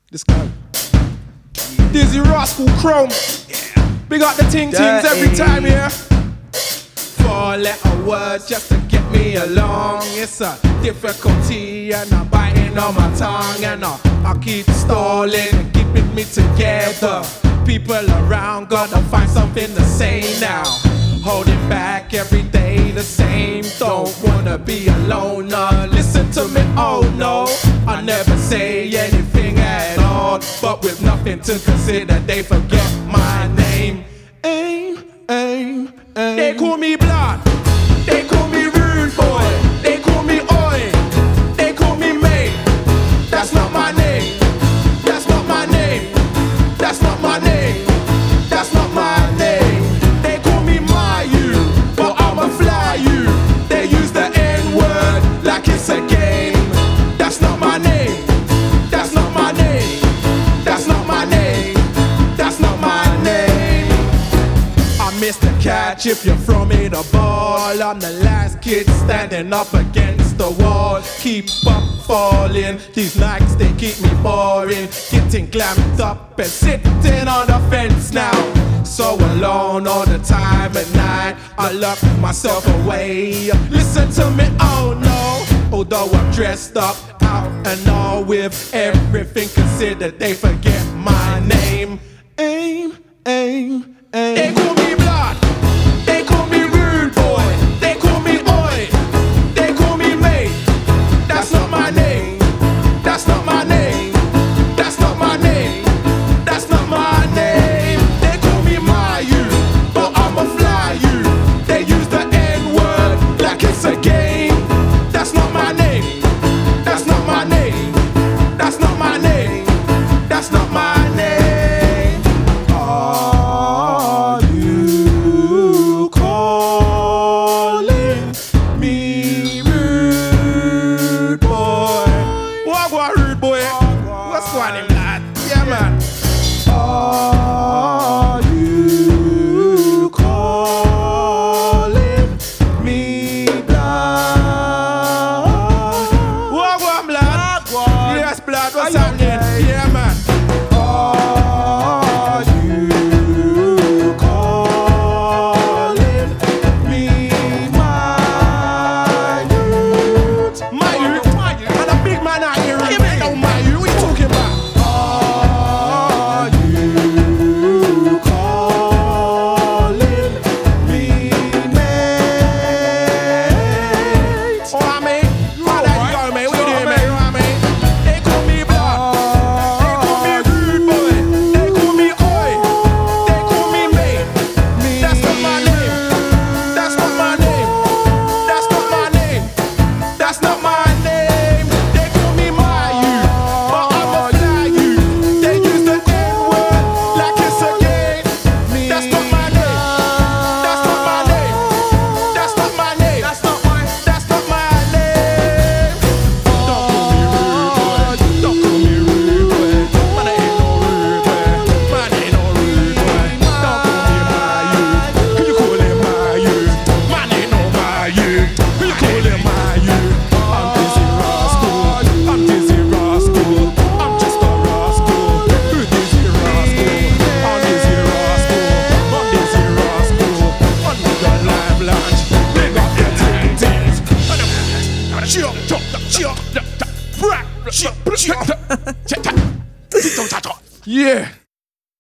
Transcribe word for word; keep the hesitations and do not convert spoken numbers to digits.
This guy. Dizzy Rascal Chrome. Yeah. Big up the ting tings every time, yeah. Four letter words just to get me along. It's a difficulty and I'm biting on my tongue. And I, I keep stalling and keeping me together. People around gotta find something to say now. Holding back every day the same. Don't wanna be alone, uh, listen to me, oh no. I never say anything at all, but with nothing to consider they forget my name. Aim, aim, aim. They call me blood, they call me rude boy, they call me oi, they call me mate. That's not my name, that's not my name, that's not my name, that's not my name. They call me Mayu, but I'ma fly you. They use the N-word like it's a game. That's not my name, that's not my name, that's not my name, that's not my name. I missed the catch if you're from me the ball. I'm the last kid standing up against the wall. Keep up falling, these Nikes they keep me boring. Getting glammed up and sitting on the fence now. So alone all the time at night, I lock myself away. Listen to me, oh no. Although I'm dressed up, out and all with everything considered, they forget my name. Aim, aim, aim. They call me blood, they call me rude boy, they call me oi, they call me mate. That's not my name, that's not my name, that's not my name, that's not my name. They call me Mayu, but I'ma fly you. They use the N-word like it's a game. That's not my name, that's not my name, that's not my name, that's not my name. Are you calling me rude boy? What go rude boy? What's going on, lad? Yeah, man. Are you calling me blood? What go on, blood? Yes, blood. What's happening? Yeah, man. Are you calling me my youth? My youth? And a big man out here. What you mean, oh, my youth? What you talking about? Are you calling me mate? Oh, I mean, how that you go, mate? What you doing, mate? You know what I mean? They call me blood, they call me rude boy, they call me oi, they call me mate. That's not my name, that's not my name, that's not my name, that's not my name. They call me Mayu, but I'ma fly you. They use the N-word like it's a game. That's not my name, that's not my name, that's not my name, that's not my, that's not my name. Don't call me rude boy, don't call me rude boy. Man, I ain't no rude boy, man, ain't no rude boy. Don't call me Mayu, who you call him Mayu? Man, ain't no Mayu, who you call him Mayu? I'm Dizzy Rascal, I'm Dizzy Rascal, I'm just a rascal. Who Dizzy Rascal? I'm Dizzy Rascal, I'm Dizzy Rascal. On the live lounge, we got the ting tings. Chop, chop, chop, chop, chop, chop, chop, chop, chop. Yeah.